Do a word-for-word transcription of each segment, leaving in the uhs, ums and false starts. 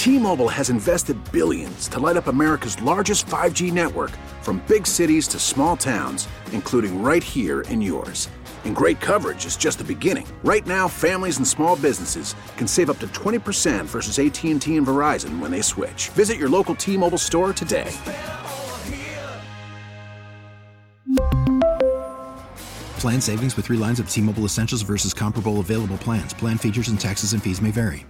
T-Mobile has invested billions to light up America's largest five G network, from big cities to small towns, including right here in yours. And great coverage is just the beginning. Right now, families and small businesses can save up to twenty percent versus A T and T and Verizon when they switch. Visit your local T-Mobile store today. Plan savings with three lines of T-Mobile Essentials versus comparable available plans. Plan features and taxes and fees may vary.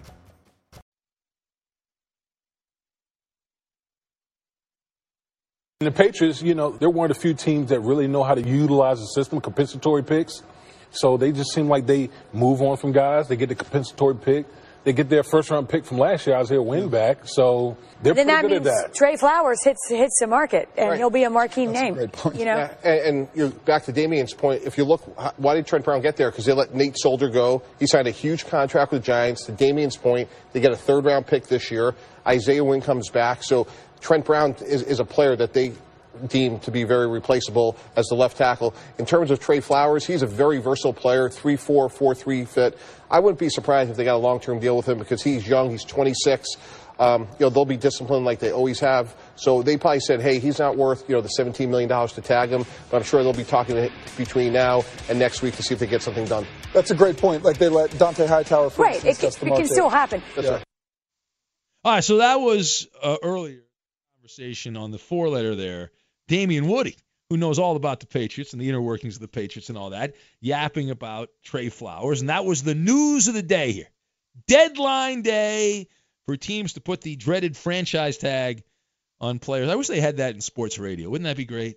And the Patriots, you know, they're one of the few teams that really know how to utilize the system, compensatory picks. So they just seem like they move on from guys. They get the compensatory pick. They get their first-round pick from last year, Isaiah Wynn, back. So they're then pretty that good means at that. Trey Flowers hits hits the market, and Right. he'll be a marquee That's a name. great point. You know, Yeah, and, and you know, back to Damian's point, if you look, why did Trent Brown get there? Because they let Nate Solder go. He signed a huge contract with the Giants. To Damian's point, they get a third-round pick this year. Isaiah Wynn comes back. So Trent Brown is, is a player that they deemed to be very replaceable as the left tackle. In terms of Trey Flowers, he's a very versatile player, three four, four three fit. I wouldn't be surprised if they got a long-term deal with him because he's young, he's twenty-six. Um, you know, they'll be disciplined like they always have. So they probably said, hey, he's not worth, you know, the seventeen million dollars to tag him. But I'm sure they'll be talking between now and next week to see if they get something done. That's a great point. Like they let Dante Hightower, for right? It, instance, can, it can still happen. That's Yeah. right. All right, so that was uh, earlier conversation on the four-letter there. Damian Woody, who knows all about the Patriots and the inner workings of the Patriots and all that, yapping about Trey Flowers. And that was the news of the day here. Deadline day for teams to put the dreaded franchise tag on players. I wish they had that in sports radio. Wouldn't that be great?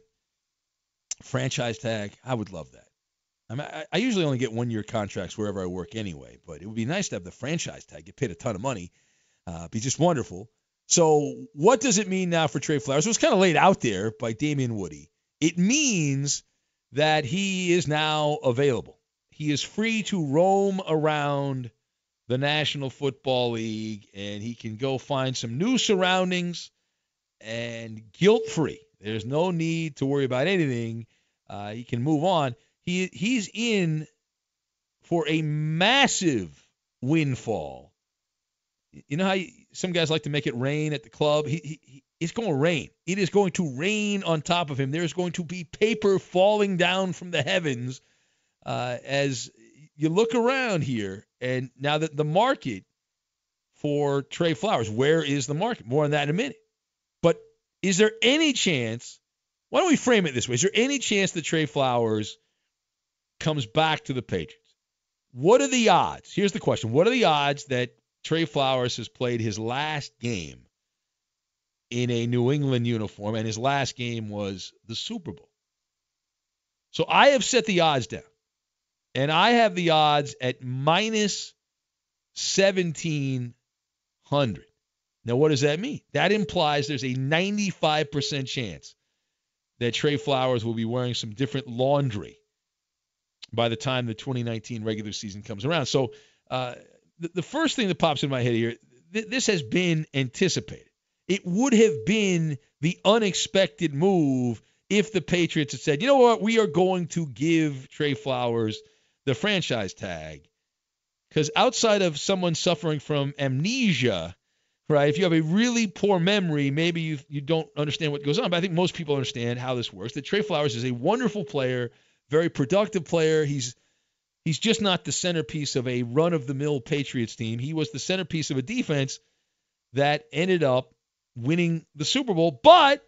Franchise tag. I would love that. I mean, I, I usually only get one-year contracts wherever I work anyway, but it would be nice to have the franchise tag. Get paid a ton of money. Uh, it'd be just wonderful. So what does it mean now for Trey Flowers? It was kind of laid out there by Damian Woody. It means that he is now available. He is free to roam around the National Football League, and he can go find some new surroundings and guilt-free. There's no need to worry about anything. Uh, he can move on. He He's in for a massive windfall. You know how you, some guys like to make it rain at the club? He, he, he, it's going to rain. It is going to rain on top of him. There's going to be paper falling down from the heavens uh, as you look around here. And now that the market for Trey Flowers, where is the market? More on that in a minute. But is there any chance, why don't we frame it this way? Is there any chance that Trey Flowers comes back to the Patriots? What are the odds? Here's the question. What are the odds that Trey Flowers has played his last game in a New England uniform, and his last game was the Super Bowl? So I have set the odds down, and I have the odds at minus seventeen hundred. Now, what does that mean? That implies there's a ninety-five percent chance that Trey Flowers will be wearing some different laundry by the time the twenty nineteen regular season comes around. So uh, the, the first thing that pops in my head here, th- this has been anticipated. It would have been the unexpected move if the Patriots had said, you know what, we are going to give Trey Flowers the franchise tag. Because outside of someone suffering from amnesia, right, if you have a really poor memory, maybe you you don't understand what goes on. But I think most people understand how this works, that Trey Flowers is a wonderful player, very productive player. He's he's just not the centerpiece of a run-of-the-mill Patriots team. He was the centerpiece of a defense that ended up winning the Super Bowl. But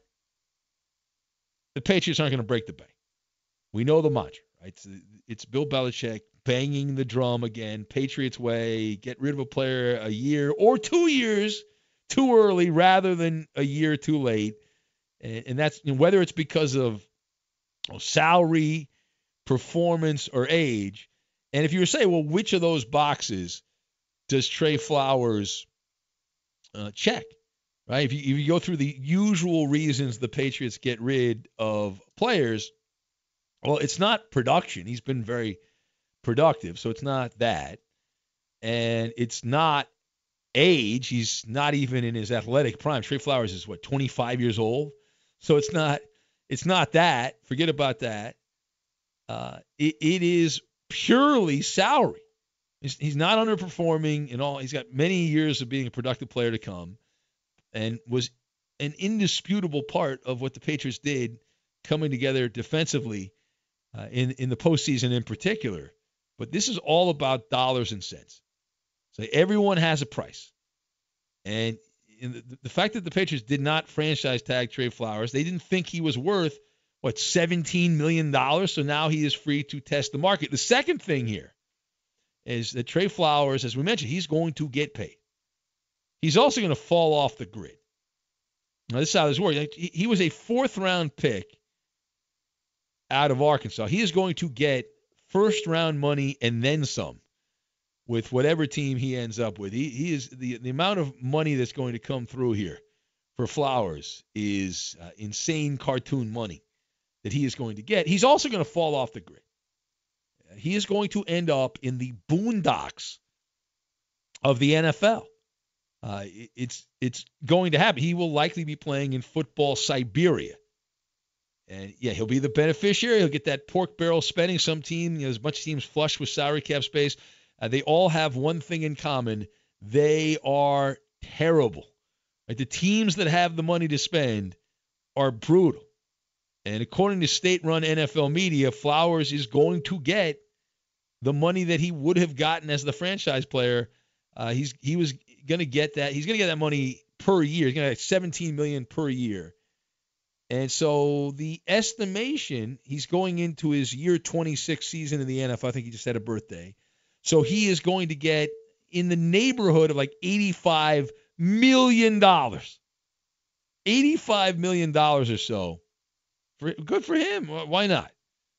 the Patriots aren't going to break the bank. We know the mantra, right? It's, it's Bill Belichick banging the drum again, Patriots way, get rid of a player a year or two years too early rather than a year too late. And, and that's, you know, whether it's because of well, salary, performance, or age. And if you were to say, well, which of those boxes does Trey Flowers uh, check? Right? If you, if you go through the usual reasons the Patriots get rid of players, well, it's not production. He's been very productive, so it's not that. And it's not age. He's not even in his athletic prime. Trey Flowers is, what, twenty-five years old? So it's not it's not that. Forget about that. Uh, it, it is purely salary. He's, he's not underperforming in all. He's got many years of being a productive player to come, and was an indisputable part of what the Patriots did coming together defensively uh, in, in the postseason in particular. But this is all about dollars and cents. So everyone has a price. And in the, the fact that the Patriots did not franchise tag Trey Flowers, they didn't think he was worth, what, seventeen million dollars? So now he is free to test the market. The second thing here is that Trey Flowers, as we mentioned, he's going to get paid. He's also going to fall off the grid. Now, this is how this works. He was a fourth-round pick out of Arkansas. He is going to get first-round money and then some with whatever team he ends up with. He, he is the, the amount of money that's going to come through here for Flowers is uh, insane cartoon money that he is going to get. He's also going to fall off the grid. He is going to end up in the boondocks of the N F L. Uh, it, it's it's going to happen. He will likely be playing in football Siberia. And, yeah, he'll be the beneficiary. He'll get that pork barrel spending. Some team, you know, there's a bunch of teams flush with salary cap space. Uh, they all have one thing in common. They are terrible. Right? The teams that have the money to spend are brutal. And according to state-run N F L media, Flowers is going to get the money that he would have gotten as the franchise player. Uh, he's he was going to get that. He's going to get that money per year. He's going to get seventeen million dollars per year. And so the estimation, he's going into his year twenty-six season in the N F L. I think he just had a birthday. So he is going to get in the neighborhood of like eighty-five million dollars. eighty-five million dollars or so. For, good for him. Why not?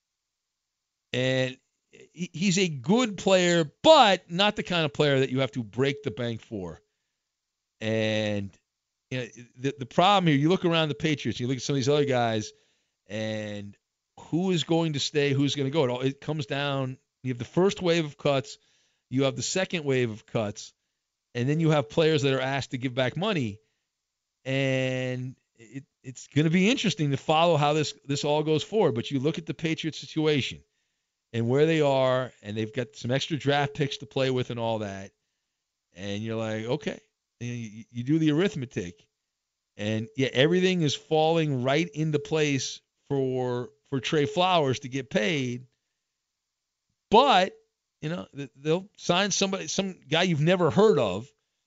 And he's a good player, but not the kind of player that you have to break the bank for. And you know, the, the problem here, you look around the Patriots, you look at some of these other guys, and who is going to stay, who's going to go. It, all, it comes down, you have the first wave of cuts, you have the second wave of cuts, and then you have players that are asked to give back money. And it, it's going to be interesting to follow how this, this all goes forward. But you look at the Patriots situation and where they are, and they've got some extra draft picks to play with and all that, and you're like, okay. You, you do the arithmetic, and yeah, everything is falling right into place for for Trey Flowers to get paid. But you know they'll sign somebody, some guy you've never heard of,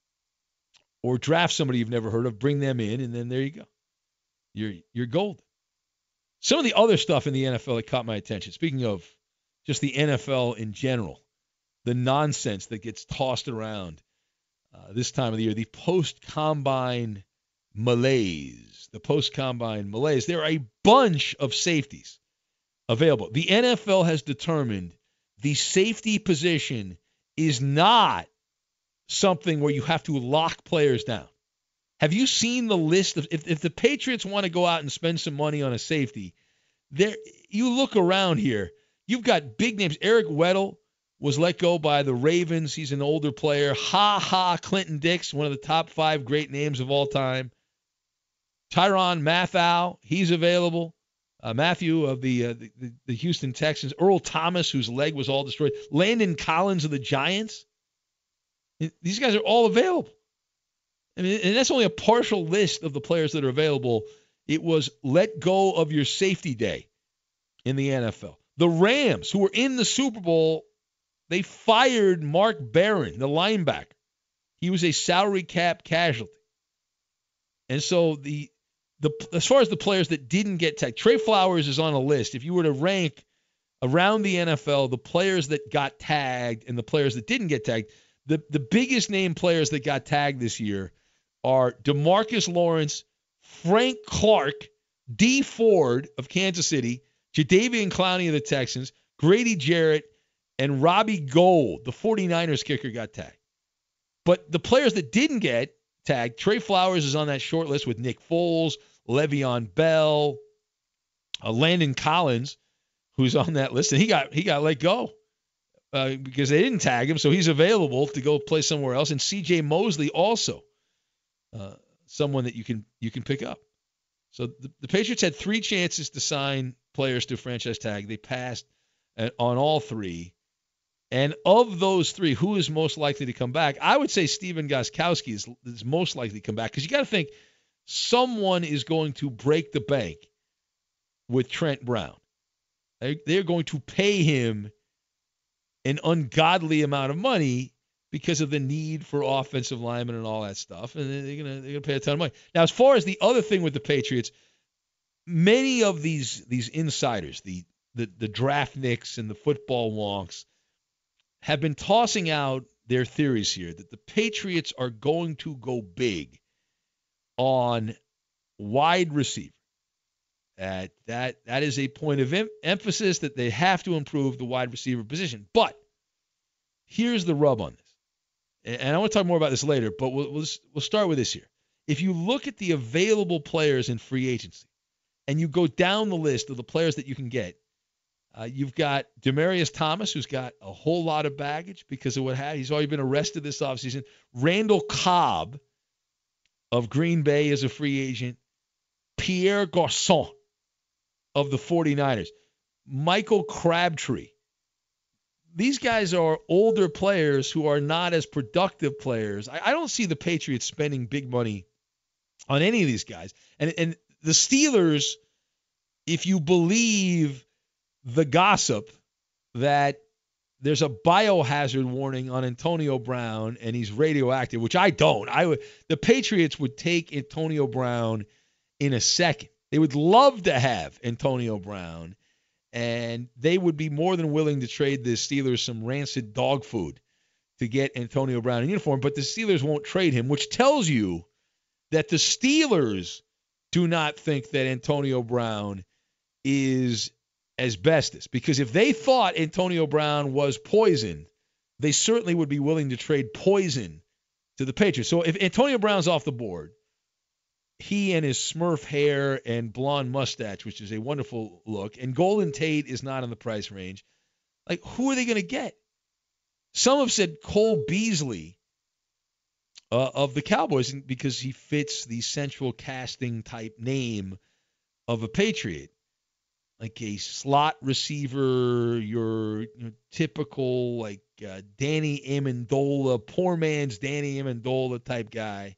or draft somebody you've never heard of, bring them in, and then there you go. You're you're golden. Some of the other stuff in the N F L that caught my attention. Speaking of just the N F L in general, the nonsense that gets tossed around. Uh, this time of the year, the post-combine malaise, the post-combine malaise. There are a bunch of safeties available. The N F L has determined the safety position is not something where you have to lock players down. Have you seen the list of, if, if the Patriots want to go out and spend some money on a safety, there you look around here, you've got big names. Eric Weddle was let go by the Ravens. He's an older player. Ha ha, Clinton Dix, one of the top five great names of all time. Tyrann Mathieu, he's available. Uh, Matthew of the, uh, the the Houston Texans. Earl Thomas, whose leg was all destroyed. Landon Collins of the Giants. These guys are all available. I mean, and that's only a partial list of the players that are available. It was let go of your safety day in the N F L. The Rams, who were in the Super Bowl, they fired Mark Barron, the linebacker. He was a salary cap casualty. And so the the as far as the players that didn't get tagged, Trey Flowers is on a list. If you were to rank around the N F L the players that got tagged and the players that didn't get tagged, the, the biggest name players that got tagged this year are DeMarcus Lawrence, Frank Clark, Dee Ford of Kansas City, Jadeveon Clowney of the Texans, Grady Jarrett, and Robbie Gould, the 49ers kicker, got tagged. But the players that didn't get tagged, Trey Flowers is on that short list with Nick Foles, Le'Veon Bell, uh, Landon Collins, who's on that list, and he got he got let go uh, because they didn't tag him, so he's available to go play somewhere else. And C J Mosley also, uh, someone that you can you can pick up. So the, the Patriots had three chances to sign players to a franchise tag. They passed on all three. And of those three, who is most likely to come back? I would say Stephen Gostkowski is, is most likely to come back because you got to think someone is going to break the bank with Trent Brown. They, they're going to pay him an ungodly amount of money because of the need for offensive linemen and all that stuff, and they're gonna they're gonna pay a ton of money. Now, as far as the other thing with the Patriots, many of these these insiders, the the the draftniks and the football wonks, have been tossing out their theories here that the Patriots are going to go big on wide receiver. Uh, that that is a point of em- emphasis that they have to improve the wide receiver position. But here's the rub on this, and, and I want to talk more about this later. But we'll we'll, we'll start with this here. If you look at the available players in free agency, and you go down the list of the players that you can get, uh, you've got Demaryius Thomas, who's got a whole lot of baggage because of what happened. He's already been arrested this offseason. Randall Cobb of Green Bay is a free agent. Pierre Garçon of the 49ers. Michael Crabtree. These guys are older players who are not as productive players. I, I don't see the Patriots spending big money on any of these guys. And, and the Steelers, if you believe the gossip that there's a biohazard warning on Antonio Brown and he's radioactive, which I don't. I would, the Patriots would take Antonio Brown in a second. They would love to have Antonio Brown, and they would be more than willing to trade the Steelers some rancid dog food to get Antonio Brown in uniform, but the Steelers won't trade him, which tells you that the Steelers do not think that Antonio Brown is asbestos, because if they thought Antonio Brown was poison, they certainly would be willing to trade poison to the Patriots. So if Antonio Brown's off the board, he and his Smurf hair and blonde mustache, which is a wonderful look, and Golden Tate is not in the price range. Like, who are they going to get? Some have said Cole Beasley uh, of the Cowboys because he fits the central casting type name of a Patriot. Like a slot receiver, your, your typical like uh, Danny Amendola, poor man's Danny Amendola type guy.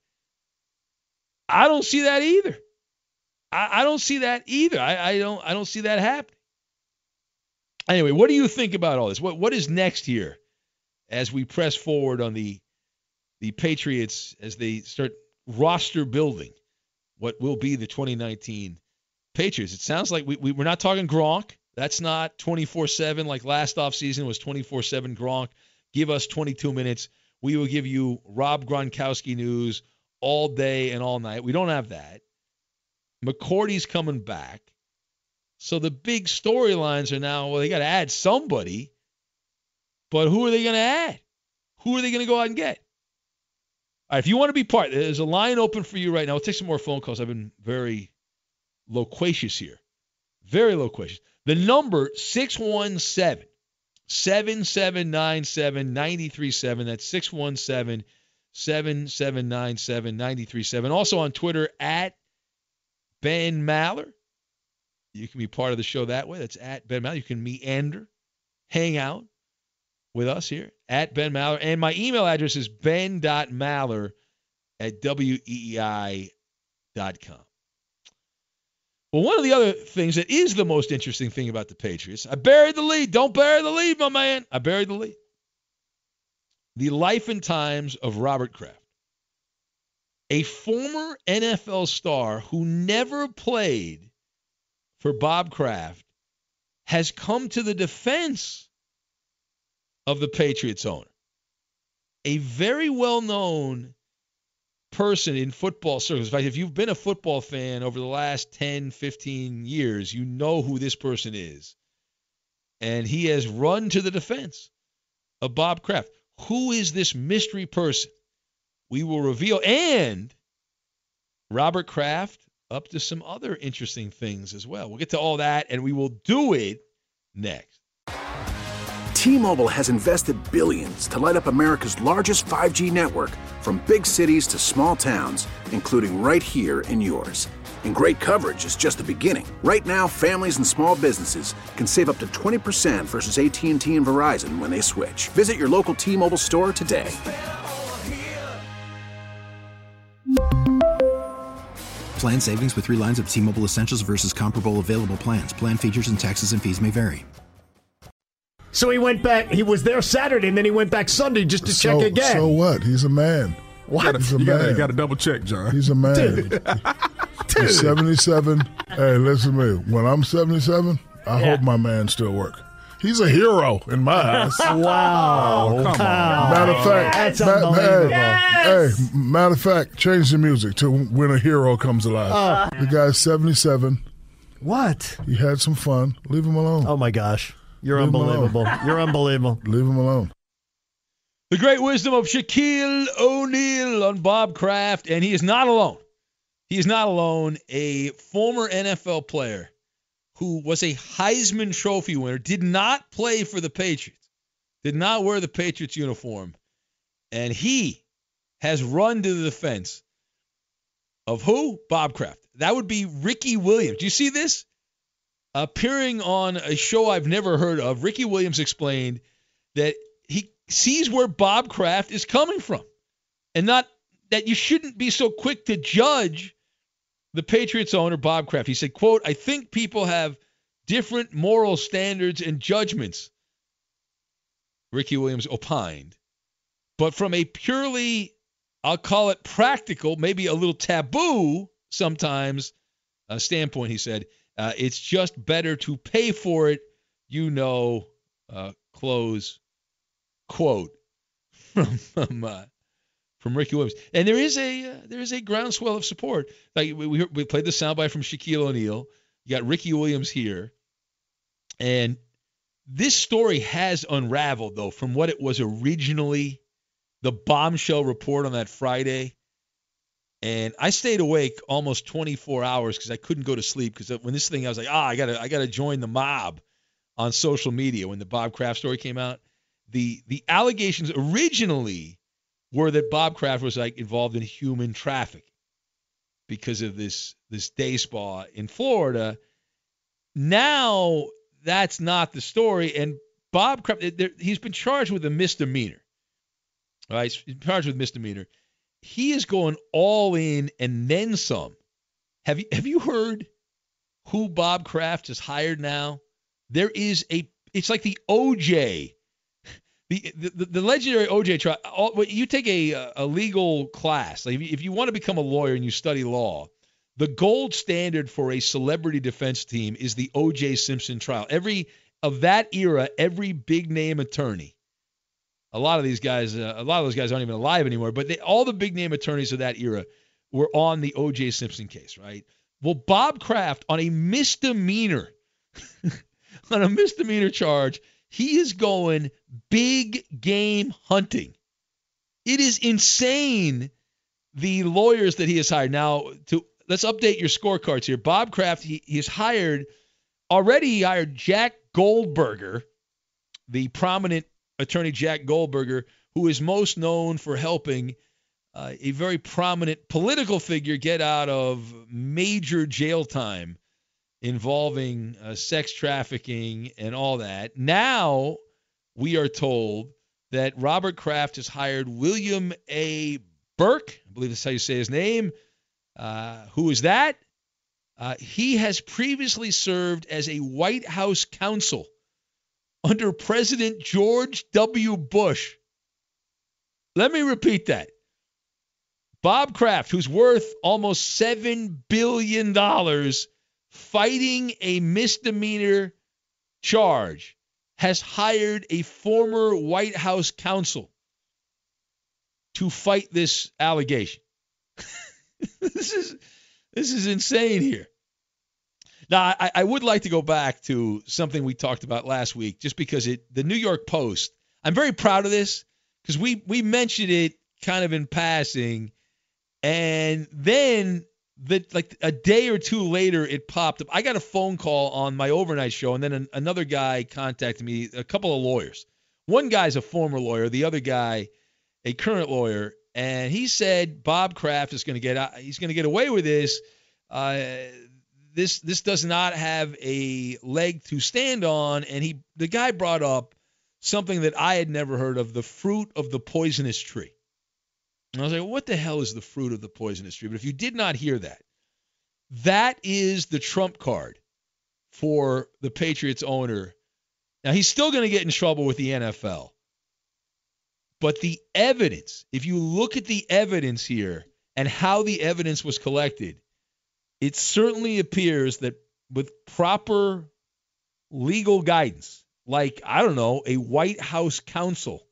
I don't see that either. I, I don't see that either. I, I don't. I don't see that happening. Anyway, what do you think about all this? What What is next here as we press forward on the the Patriots as they start roster building what will be the twenty nineteen Patriots? It sounds like we, we we're not talking Gronk. That's not twenty-four seven like last offseason was twenty-four seven Gronk. Give us twenty-two minutes. We will give you Rob Gronkowski news all day and all night. We don't have that. McCourty's coming back. So the big storylines are now, well, they got to add somebody, but who are they going to add? Who are they going to go out and get? All right, if you want to be part, there's a line open for you right now. We'll take some more phone calls. I've been very loquacious here. Very loquacious. The number, six one seven, seven seven nine seven, nine three seven. That's six one seven, seven seven nine seven, nine three seven. Also on Twitter, at Ben Maller. You can be part of the show that way. That's at Ben Maller. You can meander, hang out with us here, at Ben Maller. And my email address is ben dot maller at w e e i dot com. Well, one of the other things that is the most interesting thing about the Patriots, I buried the lead. Don't bury the lead, my man. I buried the lead. The life and times of Robert Kraft, a former N F L star who never played for Bob Kraft, has come to the defense of the Patriots owner. A very well-known person in football circles. In fact, if you've been a football fan over the last ten, fifteen years, you know who this person is. And he has run to the defense of Bob Kraft. Who is this mystery person? We will reveal. And Robert Kraft up to some other interesting things as well. We'll get to all that, and we will do it next. T-Mobile has invested billions to light up America's largest five G network, from big cities to small towns, including right here in yours. And great coverage is just the beginning. Right now, families and small businesses can save up to twenty percent versus A T and T and Verizon when they switch. Visit your local T-Mobile store today. Plan savings with three lines of T-Mobile Essentials versus comparable available plans. Plan features and taxes and fees may vary. So he went back. He was there Saturday, and then he went back Sunday just to so, check again. So what? He's a man. What? He's a you man. Gotta, you got to double check, John. He's a man. Dude. He's seventy-seven. Hey, listen to me. When I'm seventy-seven, I Yeah. hope my man still work. He's a hero in my eyes. Wow. Oh, come on. Matter of fact, That's ma- unbelievable. Hey, hey, matter of fact, change the music to when a hero comes alive. Uh, the guy's seventy-seven. What? He had some fun. Leave him alone. Oh, my gosh. You're Leave him unbelievable. You're unbelievable. Leave him alone. The great wisdom of Shaquille O'Neal on Bob Kraft, and he is not alone. He is not alone. A former N F L player who was a Heisman Trophy winner, did not play for the Patriots, did not wear the Patriots uniform, and he has run to the defense of who? Bob Kraft. That would be Ricky Williams. Do you see this? Appearing on a show I've never heard of, Ricky Williams explained that he sees where Bob Kraft is coming from, and not that you shouldn't be so quick to judge the Patriots owner, Bob Kraft. He said, quote, I think people have different moral standards and judgments, Ricky Williams opined. But from a purely, I'll call it practical, maybe a little taboo sometimes uh, standpoint, he said, uh, it's just better to pay for it, you know, uh, close quote from from, uh, from Ricky Williams. And there is a uh, there is a groundswell of support. Like we we, we played the soundbite from Shaquille O'Neal. You got Ricky Williams here, and this story has unraveled though from what it was originally, the bombshell report on that Friday. And I stayed awake almost twenty-four hours because I couldn't go to sleep because when this thing I was like, ah, I gotta I gotta join the mob on social media when the Bob Kraft story came out. The the allegations originally were that Bob Kraft was like involved in human trafficking because of this this day spa in Florida. Now that's not the story, and Bob Kraft, he's been charged with a misdemeanor. All right, he's charged with misdemeanor. He is going all in and then some. Have you have you heard who Bob Kraft has hired now? There is a, it's like the O J. The, the the legendary O J trial. You take a a legal class. Like if you, if you want to become a lawyer and you study law, the gold standard for a celebrity defense team is the O J Simpson trial. Every of that era, every big name attorney. A lot of these guys, uh, a lot of those guys aren't even alive anymore. But they, all the big name attorneys of that era were on the O J Simpson case, right? Well, Bob Kraft on a misdemeanor, on a misdemeanor charge. He is going big game hunting. It is insane, the lawyers that he has hired. Now, to let's update your scorecards here. Bob Kraft, he, he has hired, already he hired Jack Goldberger, the prominent attorney Jack Goldberger, who is most known for helping uh, a very prominent political figure get out of major jail time involving uh, sex trafficking and all that. Now we are told that Robert Kraft has hired William A. Burke, I believe that's how you say his name. Uh, who is that? Uh, he has previously served as a White House counsel under President George W. Bush. Let me repeat that. Bob Kraft, who's worth almost seven billion dollars, fighting a misdemeanor charge, has hired a former White House counsel to fight this allegation. This is this is insane here. Now, I, I would like to go back to something we talked about last week, just because it the New York Post, I'm very proud of this because we we mentioned it kind of in passing, and then the, like a day or two later, it popped up. I got a phone call on my overnight show, and then an, another guy contacted me, a couple of lawyers. One guy's a former lawyer, the other guy a current lawyer, and he said Bob Kraft is going to get out, he's going to get away with this uh, this this does not have a leg to stand on. And he the guy brought up something that I had never heard of, the fruit of the poisonous tree. And I was like, what the hell is the fruit of the poisonous tree? But if you did not hear that, that is the trump card for the Patriots owner. Now, he's still going to get in trouble with the N F L. But the evidence, if you look at the evidence here and how the evidence was collected, it certainly appears that with proper legal guidance, like, I don't know, a White House counsel,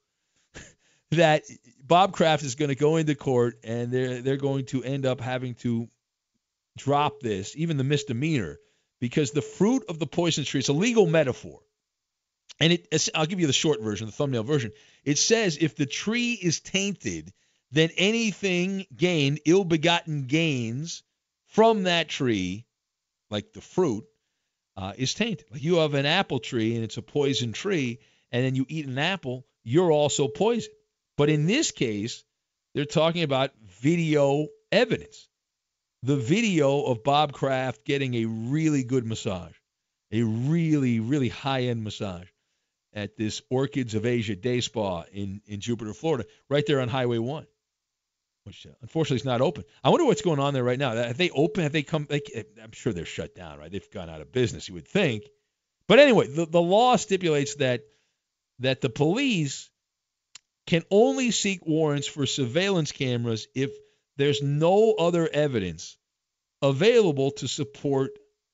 that Bob Kraft is going to go into court and they're they're going to end up having to drop this, even the misdemeanor, because the fruit of the poison tree, it's a legal metaphor. And it, I'll give you the short version, the thumbnail version. It says if the tree is tainted, then anything gained, ill-begotten gains from that tree, like the fruit, uh, is tainted. Like you have an apple tree and it's a poison tree, and then you eat an apple, you're also poisoned. But in this case, they're talking about video evidence. The video of Bob Kraft getting a really good massage, a really, really high-end massage at this Orchids of Asia Day Spa in, in Jupiter, Florida, right there on Highway one, which uh, unfortunately is not open. I wonder what's going on there right now. Have they open? Have they come? Like, I'm sure they're shut down, right? They've gone out of business, you would think. But anyway, the, the law stipulates that that the police can only seek warrants for surveillance cameras if there's no other evidence available to support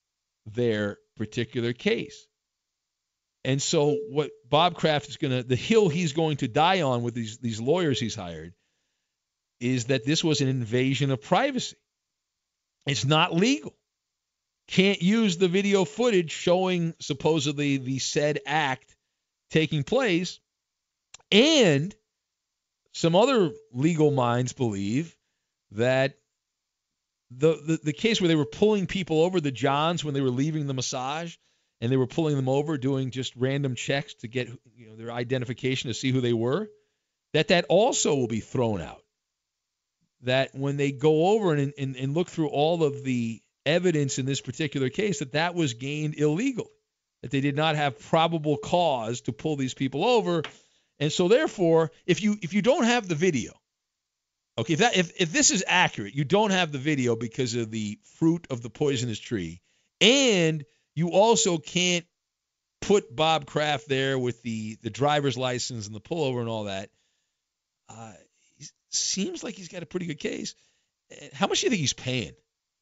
their particular case. And so what Bob Kraft is going to, the hill he's going to die on with these, these lawyers he's hired, is that this was an invasion of privacy. It's not legal. Can't use the video footage showing supposedly the said act taking place. And some other legal minds believe that the, the, the case where they were pulling people over, the Johns, when they were leaving the massage, and they were pulling them over, doing just random checks to get, you know, their identification to see who they were, that that also will be thrown out. That when they go over and, and, and look through all of the evidence in this particular case, that that was gained illegally, that they did not have probable cause to pull these people over. And so therefore, if you if you don't have the video, okay, if that if, if this is accurate, you don't have the video because of the fruit of the poisonous tree, and you also can't put Bob Kraft there with the, the driver's license and the pullover and all that. Uh, he seems like he's got a pretty good case. How much do you think he's paying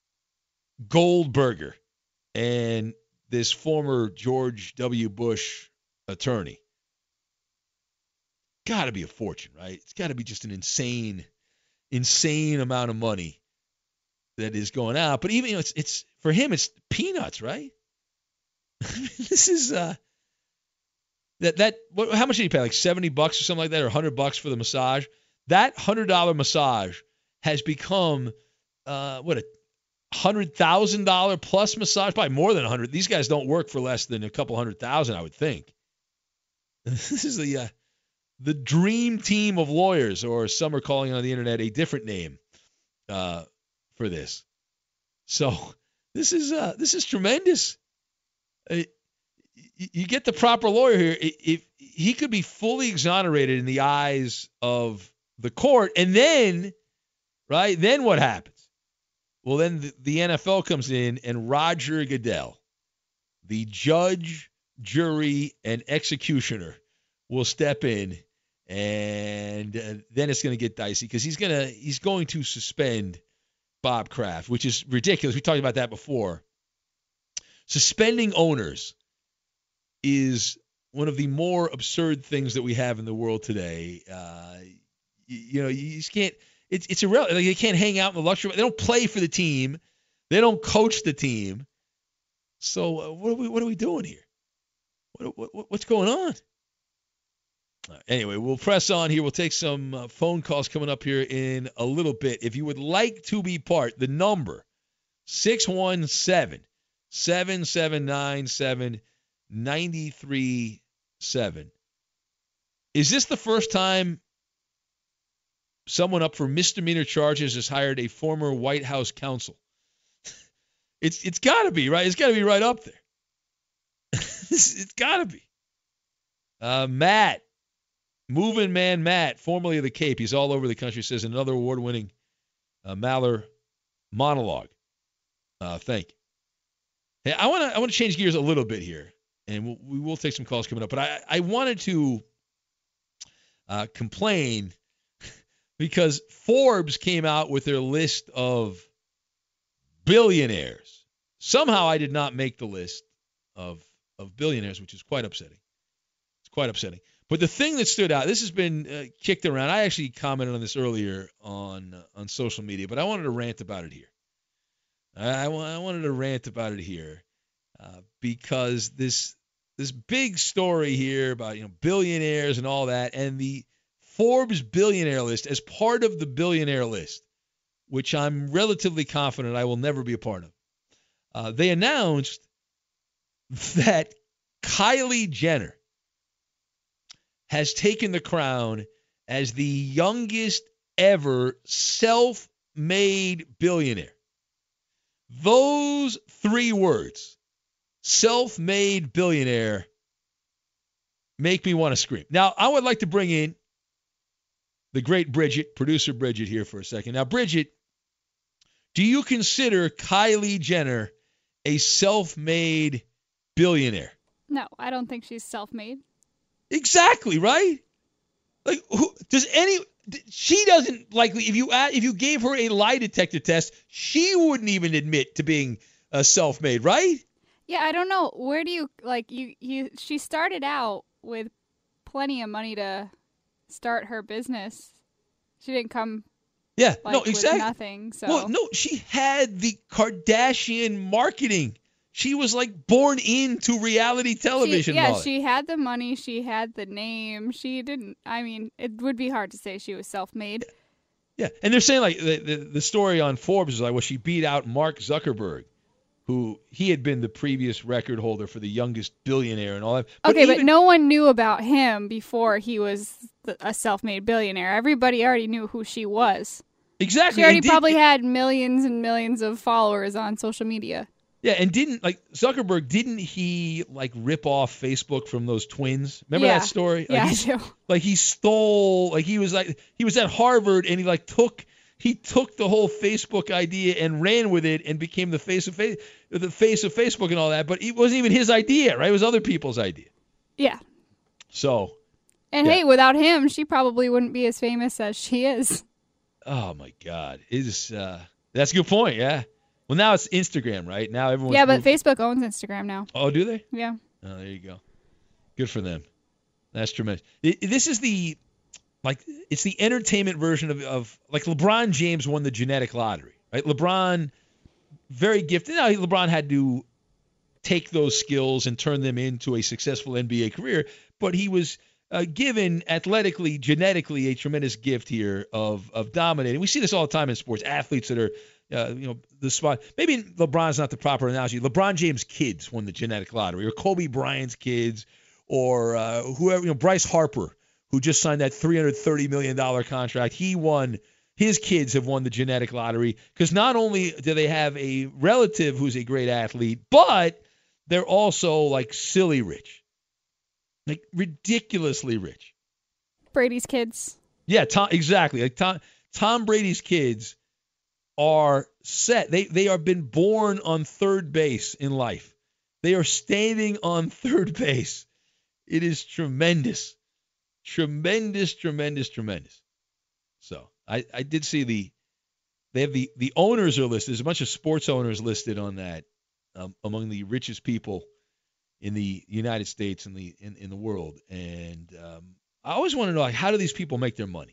Goldberger and this former George W. Bush attorney? Got to be a fortune, right? It's got to be just an insane, insane amount of money that is going out. But even, you know, it's it's for him, it's peanuts, right? This is uh that that what, how much did he pay? Like seventy bucks or something like that, or a hundred bucks for the massage. That hundred dollar massage has become uh what a hundred thousand dollar plus massage, probably more than a hundred. These guys don't work for less than a couple hundred thousand, I would think. This is the uh, the dream team of lawyers, or some are calling on the internet a different name uh, for this. So this is uh, this is tremendous. Uh, you get the proper lawyer here. If he could be fully exonerated in the eyes of the court, and then, right, then what happens? Well, then the, the N F L comes in, and Roger Goodell, the judge, jury, and executioner, will step in, and uh, then it's going to get dicey because he's going to he's going to suspend Bob Kraft, which is ridiculous. We talked about that before. Suspending owners is one of the more absurd things that we have in the world today. Uh, you, you know, you just can't. It's it's irrelevant. Like, they can't hang out in the luxury. They don't play for the team. They don't coach the team. So uh, what are we what are we doing here? What, what what's going on? Uh, anyway, we'll press on here. We'll take some uh, phone calls coming up here in a little bit. If you would like to be part, the number six one seven, seven seven nine, seven nine three seven. Is this the first time someone up for misdemeanor charges has hired a former White House counsel? It's it's got to be, right? It's got to be right up there. it's it's got to be. Uh, Matt, Moving Man Matt, formerly of the Cape. He's all over the country, says another award-winning uh, Maller monologue. Uh, thank you. Hey, I want to I want to change gears a little bit here, and we'll, we will take some calls coming up. But I, I wanted to uh, complain because Forbes came out with their list of billionaires. Somehow I did not make the list of of billionaires, which is quite upsetting. It's quite upsetting. But the thing that stood out, this has been uh, kicked around. I actually commented on this earlier on uh, on social media, but I wanted to rant about it here. I, I wanted to rant about it here uh, because this this big story here about you know billionaires and all that, and the Forbes billionaire list as part of the billionaire list, which I'm relatively confident I will never be a part of. Uh, they announced that Kylie Jenner has taken the crown as the youngest ever self-made billionaire. Those three words, self-made billionaire, make me want to scream. Now, I would like to bring in the great Bridget, producer Bridget here for a second. Now, Bridget, do you consider Kylie Jenner a self-made billionaire? No, I don't think she's self-made. Exactly, right? Like, who, does any? She doesn't likely. If you if you gave her a lie detector test, she wouldn't even admit to being uh, self-made, right? Yeah, I don't know. Where do you like you? You she started out with plenty of money to start her business. She didn't come. Yeah, like, no, exactly. With nothing. So. Well, no, she had the Kardashian marketing. She was like born into reality television. She, yeah, knowledge. She had the money. She had the name. She didn't. I mean, it would be hard to say she was self-made. Yeah, and they're saying like the, the the story on Forbes is like, well, she beat out Mark Zuckerberg, who he had been the previous record holder for the youngest billionaire and all that. But okay, even, but no one knew about him before he was the, a self-made billionaire. Everybody already knew who she was. Exactly. She already did, probably had millions and millions of followers on social media. Yeah, and didn't like Zuckerberg? Didn't he like rip off Facebook from those twins? Remember yeah. that story? Yeah, like, I do. Like he stole. Like he was like he was at Harvard and he like took he took the whole Facebook idea and ran with it and became the face of face the face of Facebook and all that. But it wasn't even his idea, right? It was other people's idea. Yeah. So. And yeah. hey, without him, she probably wouldn't be as famous as she is. Oh my God! Is uh, that's a good point. Yeah. Well, now it's Instagram, right? Now everyone's Yeah, but moved. Facebook owns Instagram now. Oh, do they? Yeah. Oh, there you go. Good for them. That's tremendous. It, this is the, like, it's the entertainment version of, of, like, LeBron James won the genetic lottery, right? LeBron, very gifted. Now, LeBron had to take those skills and turn them into a successful N B A career, but he was uh, given athletically, genetically, a tremendous gift here of of dominating. We see this all the time in sports. Athletes that are, uh, you know, the spot. Maybe LeBron's not the proper analogy. LeBron James' kids won the genetic lottery, or Kobe Bryant's kids, or uh, whoever. You know, Bryce Harper, who just signed that three hundred thirty million dollars contract. He won. His kids have won the genetic lottery because not only do they have a relative who's a great athlete, but they're also like silly rich, like ridiculously rich. Brady's kids. Yeah, Tom, exactly. Like Tom, Tom Brady's kids are set. They they are been born on third base in life. They are standing on third base. It is tremendous, tremendous, tremendous, tremendous. So I, I did see the they have the the owners are listed. There's a bunch of sports owners listed on that um, among the richest people in the United States and the in, in the world. And um, I always want to know, like, how do these people make their money?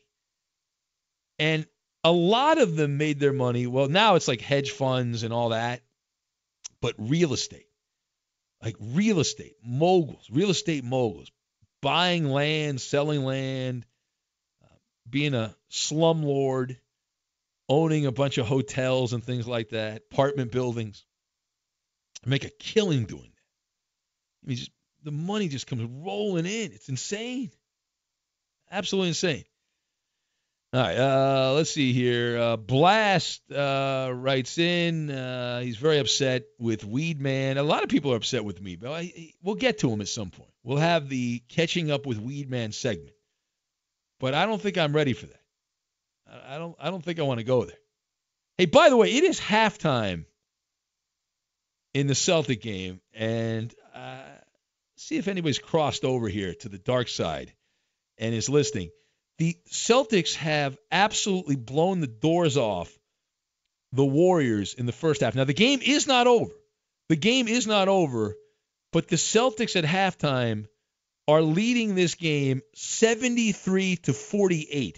And a lot of them made their money. Well, now it's like hedge funds and all that, but real estate, like real estate moguls, real estate moguls, buying land, selling land, uh, being a slumlord, owning a bunch of hotels and things like that, apartment buildings, make a killing doing that. I mean, just, the money just comes rolling in. It's insane. Absolutely insane. All right, uh, let's see here. Uh, Blast uh, writes in. Uh, he's very upset with Weedman. A lot of people are upset with me, but I, we'll get to him at some point. We'll have the catching up with Weedman segment, but I don't think I'm ready for that. I don't. I don't think I want to go there. Hey, by the way, it is halftime in the Celtic game, and uh, see if anybody's crossed over here to the dark side and is listening. The Celtics have absolutely blown the doors off the Warriors in the first half. Now, the game is not over. The game is not over, but the Celtics at halftime are leading this game seventy-three to forty-eight.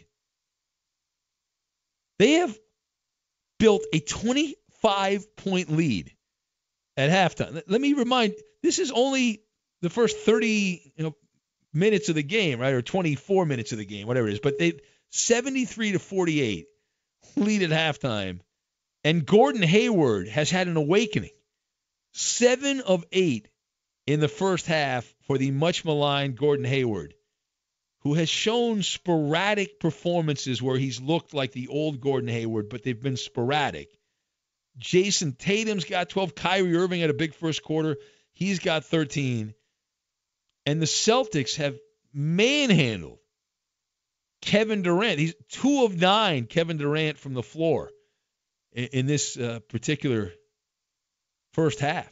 They have built a twenty-five point lead at halftime. Let me remind, this is only the first thirty, you know, minutes of the game, right, or twenty-four minutes of the game, whatever it is. But they seventy-three to forty-eight lead at halftime, and Gordon Hayward has had an awakening. Seven of eight in the first half for the much maligned Gordon Hayward, who has shown sporadic performances where he's looked like the old Gordon Hayward, but they've been sporadic. Jason Tatum's got twelve. Kyrie Irving had a big first quarter. He's got thirteen. And the Celtics have manhandled Kevin Durant. He's two of nine, Kevin Durant, from the floor in, in this uh, particular first half.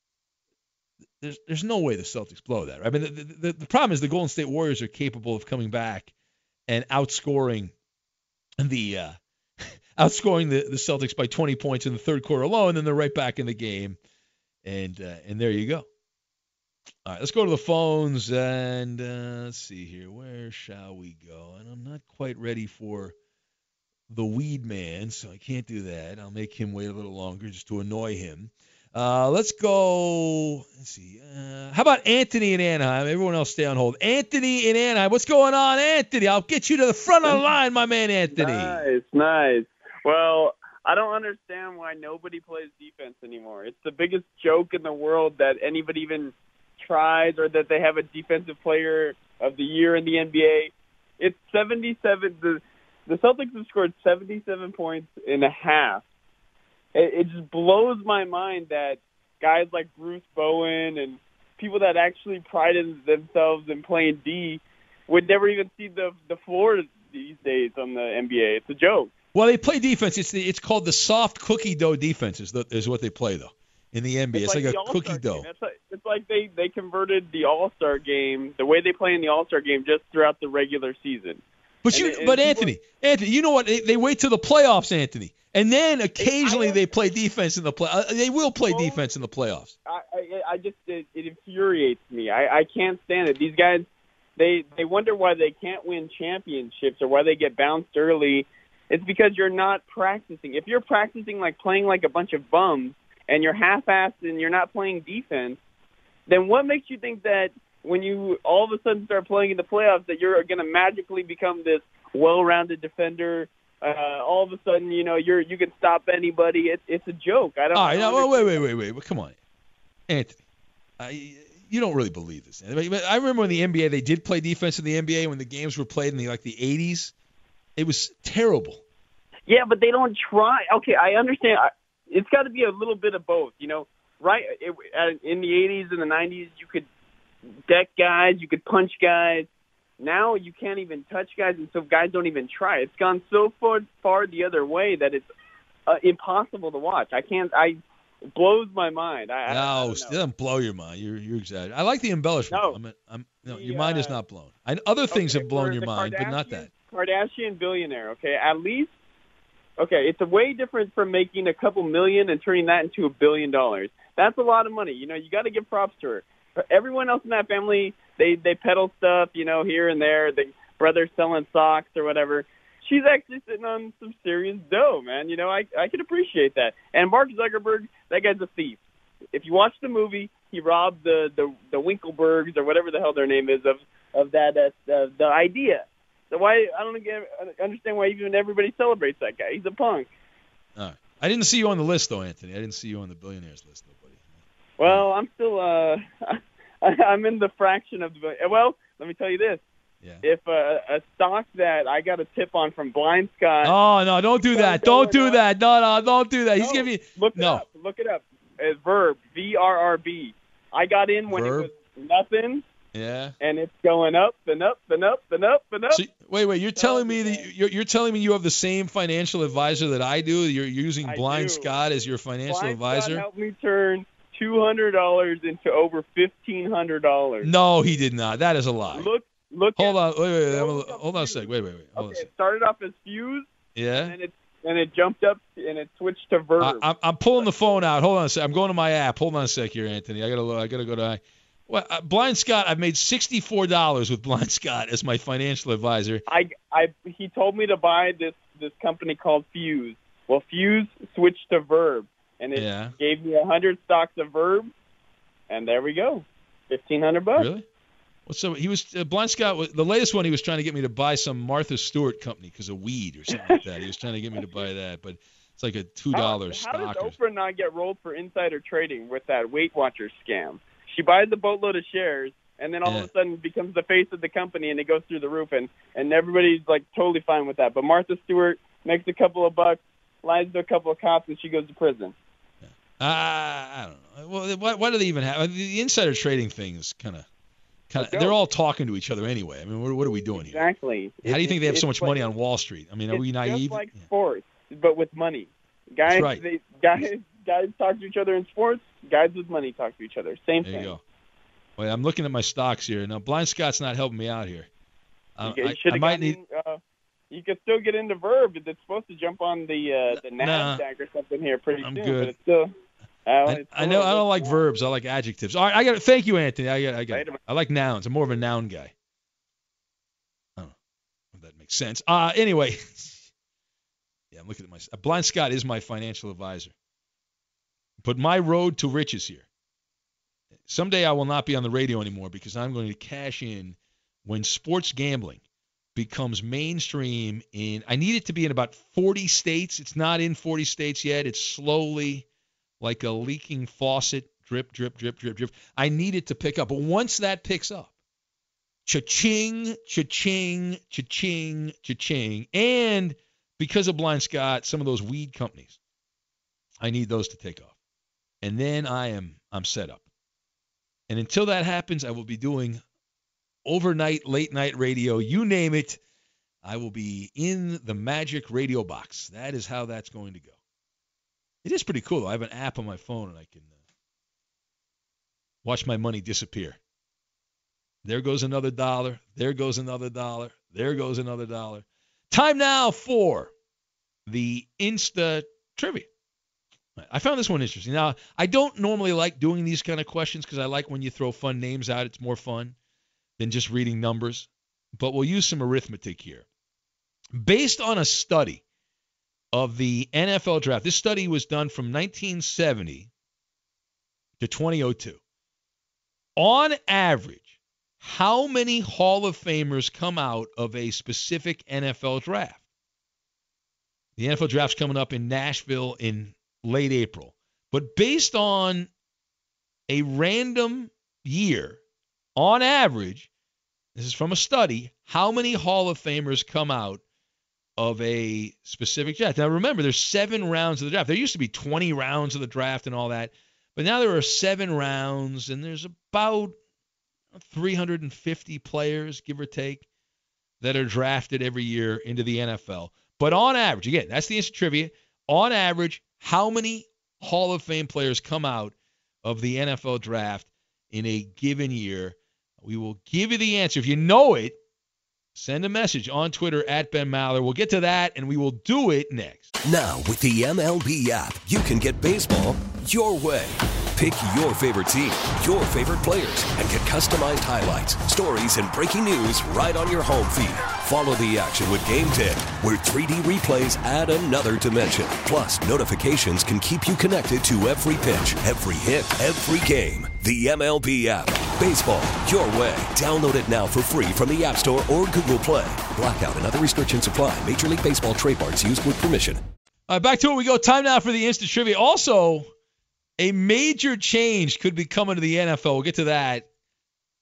There's there's no way the Celtics blow that. Right? I mean, the, the, the problem is the Golden State Warriors are capable of coming back and outscoring the uh, outscoring the, the Celtics by twenty points in the third quarter alone, and then they're right back in the game. And uh, and there you go. All right, let's go to the phones, and uh, let's see here. Where shall we go? And I'm not quite ready for the weed man, so I can't do that. I'll make him wait a little longer just to annoy him. Uh, let's go. Let's see. Uh, how about Anthony in Anaheim? Everyone else stay on hold. Anthony in Anaheim. What's going on, Anthony? I'll get you to the front of the line, my man, Anthony. Nice, nice. Well, I don't understand why nobody plays defense anymore. It's the biggest joke in the world that anybody even tries, or that they have a defensive player of the year in the N B A. It's seventy-seven. The, the Celtics have scored seventy-seven points in a half. It, it just blows my mind that guys like Bruce Bowen and people that actually prided themselves in playing D would never even see the the floor these days on the N B A. It's a joke. Well, they play defense. It's the, it's called the soft cookie dough defense is, the, is what they play, though, in the N B A. It's, it's like, like a cookie dough. It's like, it's like they, they converted the All-Star game, the way they play in the All-Star game, just throughout the regular season. But and, you, and but people, Anthony, Anthony, you know what? They, they wait till the playoffs, Anthony, and then occasionally they play defense in the play. Uh, they will play well, defense in the playoffs. I, I, I just it, it infuriates me. I, I can't stand it. These guys, they they wonder why they can't win championships or why they get bounced early. It's because you're not practicing. If you're practicing like playing like a bunch of bums and you're half-assed and you're not playing defense, then what makes you think that when you all of a sudden start playing in the playoffs that you're going to magically become this well-rounded defender? Uh, all of a sudden, you know, you're you can stop anybody. It's it's a joke. I don't. All right, now, wait, wait, wait, wait, wait. Come on, Anthony. I, you don't really believe this. I remember in the N B A they did play defense in the N B A when the games were played in the like the eighties. It was terrible. Yeah, but they don't try. Okay, I understand. It's got to be a little bit of both, you know. Right? It, in the eighties and the nineties, you could deck guys, you could punch guys. Now you can't even touch guys, and so guys don't even try. It's gone so far, far the other way that it's uh, impossible to watch. I can't. I it blows my mind. I, no, I it doesn't blow your mind. You're you're exaggerating. I like the embellishment. No, I'm, I'm, no the, your mind is uh, not blown. I, other things okay, have blown your the mind, but not that. Kardashian billionaire. Okay, at least. Okay, it's a way different from making a couple million and turning that into a billion dollars. That's a lot of money. You know, you got to give props to her. Everyone else in that family, they they peddle stuff, you know, here and there. The brother's selling socks or whatever. She's actually sitting on some serious dough, man. You know, I I can appreciate that. And Mark Zuckerberg, that guy's a thief. If you watch the movie, he robbed the the, the Winklebergs or whatever the hell their name is of of that uh, the, the idea. So why I don't get, understand why even everybody celebrates that guy. He's a punk. All right. I didn't see you on the list though, Anthony. I didn't see you on the billionaires list, though, buddy. Well, I'm still uh, I'm in the fraction of the. Well, let me tell you this: Yeah. if a, a stock that I got a tip on from Blind Scott. Oh no! Don't do that! Don't do up. that! No, no! Don't do that! He's no, giving me look it no. up. Look it up. It's Verb. V R R B. I got in when Verb? it was nothing. Yeah. And it's going up and up and up and up and up. So, wait, wait! You're telling me that you're, you're telling me you have the same financial advisor that I do? You're using I Blind do. Scott as your financial Blind advisor? Scott helped me turn two hundred dollars into over fifteen hundred dollars. No, he did not. That is a lie. Look, look. Hold at, on, wait, wait, wait. look Hold on a sec. Wait, wait, wait. Hold Okay, on a it started off as Fuse. Yeah. And then it and it jumped up and it switched to Verb. I, I'm, I'm pulling the phone out. Hold on a sec. I'm going to my app. Hold on a sec here, Anthony. I gotta look. I gotta go to. Well, uh, Blind Scott. I've made sixty-four dollars with Blind Scott as my financial advisor. I, I, he told me to buy this this company called Fuse. Well, Fuse switched to Verb, and it Yeah. gave me a hundred stocks of Verb, and there we go, fifteen hundred bucks. Really? Well, so he was uh, Blind Scott. Was, the latest one, he was trying to get me to buy some Martha Stewart company because of weed or something like that. He was trying to get me to buy that, but it's like a two dollars How, stock. how or does Oprah not get rolled for insider trading with that Weight Watchers scam? She buys a boatload of shares, and then all Yeah. of a sudden becomes the face of the company, and it goes through the roof, and, and everybody's like totally fine with that. But Martha Stewart makes a couple of bucks, lies to a couple of cops, and she goes to prison. Uh, I don't know. Well, why, why do they even have the insider trading thing? Is kind of, kind of. They're all talking to each other anyway. I mean, what, what are we doing here? Exactly. How do you think they have so It's much money like- on Wall Street? I mean, are it's we naive? Just like sports, but with money. Guys, That's right. they, guys, guys talk to each other in sports. Guys with money talk to each other. Same There thing. you go. Wait, I'm looking at my stocks here. Now, Blind Scott's not helping me out here. Uh, You, I, should I have might gotten. need. Uh, you could still get into Verb. It's supposed to jump on the uh, the Nah. NASDAQ or something here pretty I'm soon. good. But it's still. Uh, I, it's I still know a I don't little like small. verbs. I like adjectives. All right, I got it. Thank you, Anthony. I got. I got. Wait a minute. I like nouns. I'm more of a noun guy. I don't know if that makes sense. Uh anyway. Yeah, I'm looking at my. Blind Scott is my financial advisor. But my road to riches here. Someday I will not be on the radio anymore because I'm going to cash in when sports gambling becomes mainstream in, I need it to be in about forty states. It's not in forty states yet. It's slowly like a leaking faucet, drip, drip, drip, drip, drip. I need it to pick up. But once that picks up, cha-ching, cha-ching, cha-ching, cha-ching, and because of Blind Scott, some of those weed companies, I need those to take off. And then I am I'm set up. And until that happens, I will be doing overnight, late night radio, you name it. I will be in the magic radio box. That is how that's going to go. It is pretty cool, though. I have an app on my phone, and I can uh, watch my money disappear. There goes another dollar. There goes another dollar. There goes another dollar. Time now for the Insta Trivia. I found this one interesting. Now, I don't normally like doing these kind of questions because I like when you throw fun names out. It's more fun than just reading numbers. But we'll use some arithmetic here. Based on a study of the N F L draft, this study was done from nineteen seventy to twenty oh two. On average, how many Hall of Famers come out of a specific N F L draft? The N F L draft's coming up in Nashville in late April. But based on a random year, on average, this is from a study, how many Hall of Famers come out of a specific draft? Now, remember, there's seven rounds of the draft. There used to be twenty rounds of the draft and all that, but now there are seven rounds, and there's about three hundred fifty players, give or take, that are drafted every year into the N F L. But on average, again, that's the instant trivia, on average, how many Hall of Fame players come out of the N F L draft in a given year? We will give you the answer. If you know it, send a message on Twitter at Ben Maller. We'll get to that, and we will do it next. Now, with the M L B app, you can get baseball your way. Pick your favorite team, your favorite players, and get customized highlights, stories, and breaking news right on your home feed. Follow the action with Game Day, where three D replays add another dimension. Plus, notifications can keep you connected to every pitch, every hit, every game. The M L B app. Baseball your way. Download it now for free from the App Store or Google Play. Blackout and other restrictions apply. Major League Baseball trademarks used with permission. All right, back to it we go. Time now for the instant trivia. Also, a major change could be coming to the N F L. We'll get to that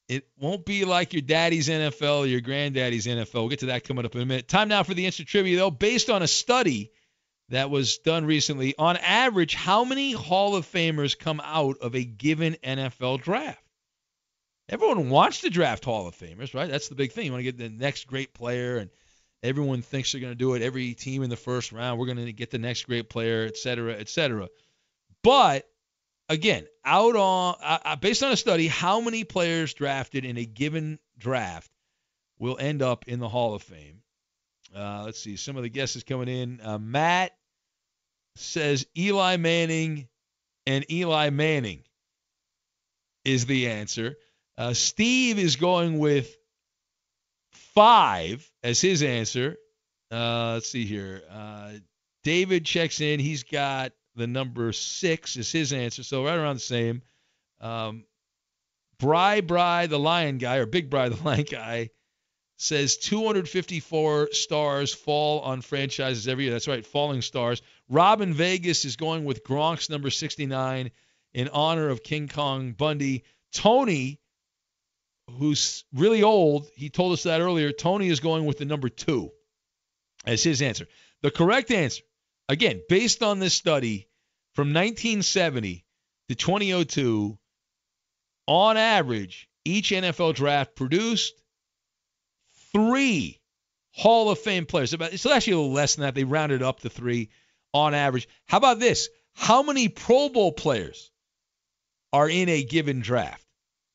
It won't be like your daddy's N F L or your granddaddy's N F L. We'll get to that coming up in a minute. Time now for the instant trivia, though. Based on a study that was done recently, on average, how many Hall of Famers come out of a given N F L draft? Everyone wants to draft Hall of Famers, right? That's the big thing. You want to get the next great player, and everyone thinks they're going to do it. Every team in the first round, we're going to get the next great player, et cetera, et cetera. But again, out on uh, based on a study, how many players drafted in a given draft will end up in the Hall of Fame? Uh, let's see. Some of the guesses coming in. Uh, Matt says Eli Manning and Eli Manning is the answer. Uh, Steve is going with five as his answer. Uh, let's see here. Uh, David checks in. He's got the number six is his answer, so right around the same. Um, Bry Bry, the Lion guy, or Big Bry, the Lion guy, says two hundred fifty-four stars fall on franchises every year. That's right, falling stars. Robin Vegas is going with Gronk's number sixty-nine in honor of King Kong Bundy. Tony, who's really old, he told us that earlier, Tony is going with the number two as his answer. The correct answer, again, based on this study, from nineteen seventy to twenty oh two, on average, each N F L draft produced three Hall of Fame players. It's actually a little less than that. They rounded up to three on average. How about this? How many Pro Bowl players are in a given draft?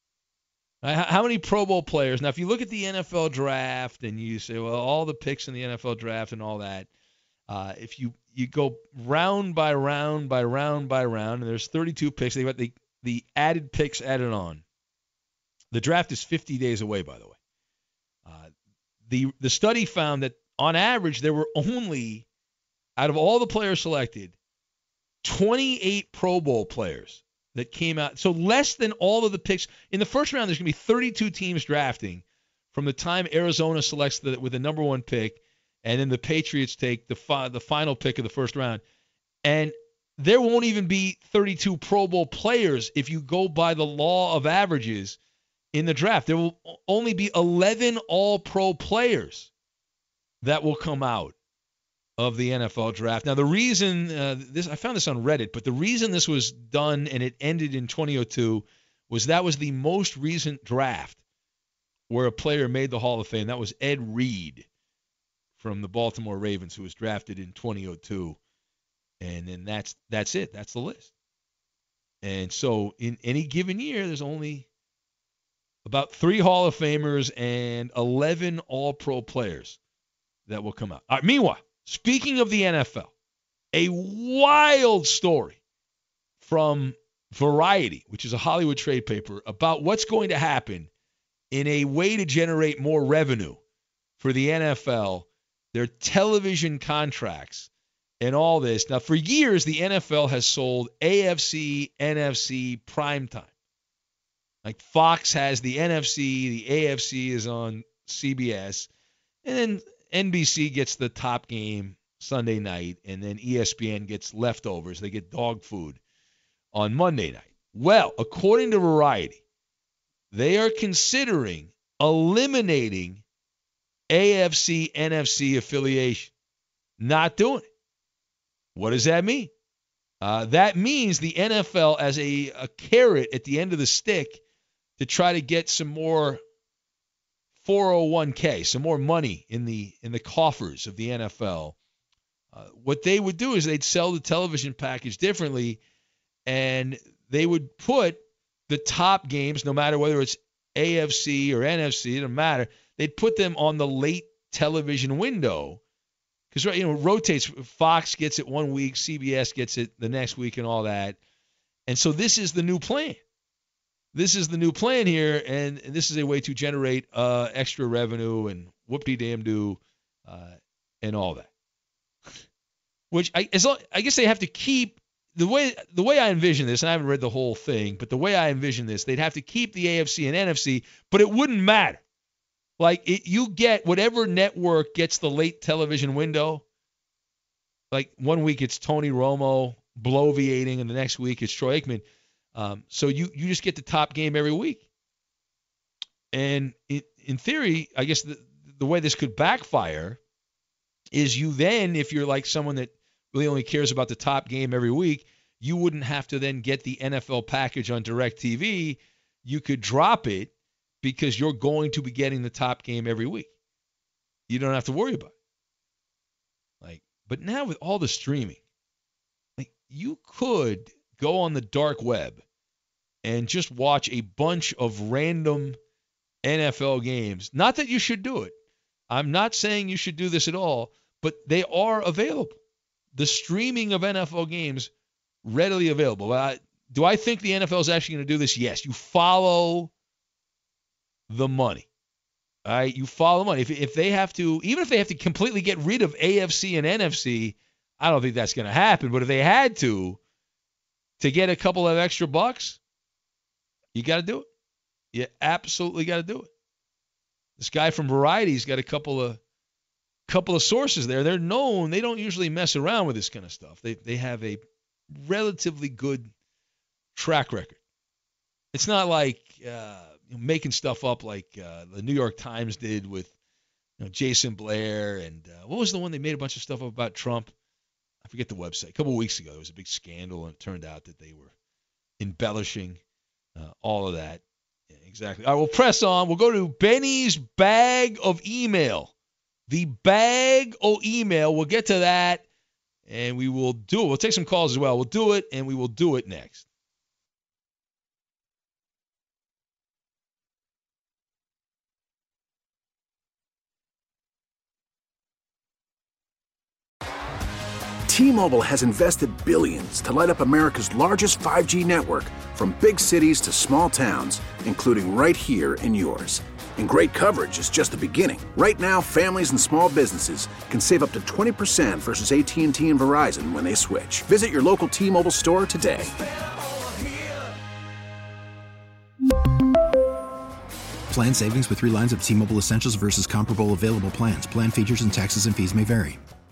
How many Pro Bowl players? Now, if you look at the N F L draft and you say, well, all the picks in the N F L draft and all that, uh, if you, you go round by round by round by round, and there's thirty-two picks, they've got the, the added picks added on. The draft is fifty days away, by the way. Uh, the the study found that on average there were only, out of all the players selected, twenty-eight Pro Bowl players that came out. So less than all of the picks. In the first round, there's going to be thirty-two teams drafting from the time Arizona selects the, with the number one pick, and then the Patriots take the fi- the final pick of the first round. And there won't even be thirty-two Pro Bowl players if you go by the law of averages in the draft. There will only be eleven All-Pro players that will come out of the N F L draft. Now, the reason uh, this I found this on Reddit, but the reason this was done and it ended in twenty oh two was that was the most recent draft where a player made the Hall of Fame. That was Ed Reed from the Baltimore Ravens, who was drafted in twenty oh two. And then that's that's it. That's the list. And so in any given year, there's only about three Hall of Famers and eleven All-Pro players that will come out. All right, meanwhile, speaking of the N F L, a wild story from Variety, which is a Hollywood trade paper, about what's going to happen in a way to generate more revenue for the N F L, their television contracts, and all this. Now, for years, the N F L has sold A F C, N F C primetime. Like Fox has the N F C, the A F C is on C B S, and then N B C gets the top game Sunday night, and then E S P N gets leftovers. They get dog food on Monday night. Well, according to Variety, they are considering eliminating A F C, N F C affiliation. Not doing it. What does that mean? Uh, that means the N F L as a, a carrot at the end of the stick to try to get some more four oh one k, some more money in the in the coffers of the N F L. Uh, what they would do is they'd sell the television package differently, and they would put the top games, no matter whether it's A F C or N F C, it doesn't matter. They'd put them on the late television window because, you know, it rotates. Fox gets it one week, C B S gets it the next week, and all that. And so this is the new plan. This is the new plan here, and this is a way to generate uh, extra revenue and whoop-de-damn-do uh, and all that. Which I, as long, I guess they have to keep the way the way I envision this, and I haven't read the whole thing, but the way I envision this, they'd have to keep the A F C and N F C, but it wouldn't matter. Like, it, you get whatever network gets the late television window. Like, one week it's Tony Romo bloviating, and the next week it's Troy Aikman. Um, so you, you just get the top game every week. And in, in theory, I guess the, the way this could backfire is you then, if you're like someone that really only cares about the top game every week, you wouldn't have to then get the N F L package on DirecTV. You could drop it because you're going to be getting the top game every week. You don't have to worry about it. Like, but now with all the streaming, like you could go on the dark web and just watch a bunch of random N F L games. Not that you should do it. I'm not saying you should do this at all, but they are available. The streaming of N F L games readily available. Uh, do I think the N F L is actually going to do this? Yes. You follow the money. All right, you follow the money. If, if they have to, even if they have to completely get rid of A F C and N F C, I don't think that's going to happen. But if they had to, to get a couple of extra bucks, you got to do it. You absolutely got to do it. This guy from Variety's got a couple of couple of sources there. They're known. They don't usually mess around with this kind of stuff. They they have a relatively good track record. It's not like uh, making stuff up like uh, the New York Times did with you know, Jason Blair and uh, what was the one they made a bunch of stuff up about Trump? I forget the website. A couple of weeks ago, there was a big scandal, and it turned out that they were embellishing uh, all of that. Yeah, exactly. All right, we'll press on. We'll go to Benny's bag of email. The bag of email. We'll get to that, and we will do it. We'll take some calls as well. We'll do it, and we will do it next. T-Mobile has invested billions to light up America's largest five G network, from big cities to small towns, including right here in yours. And great coverage is just the beginning. Right now, families and small businesses can save up to twenty percent versus A T and T and Verizon when they switch. Visit your local T-Mobile store today. Plan savings with three lines of T-Mobile Essentials versus comparable available plans. Plan features and taxes and fees may vary.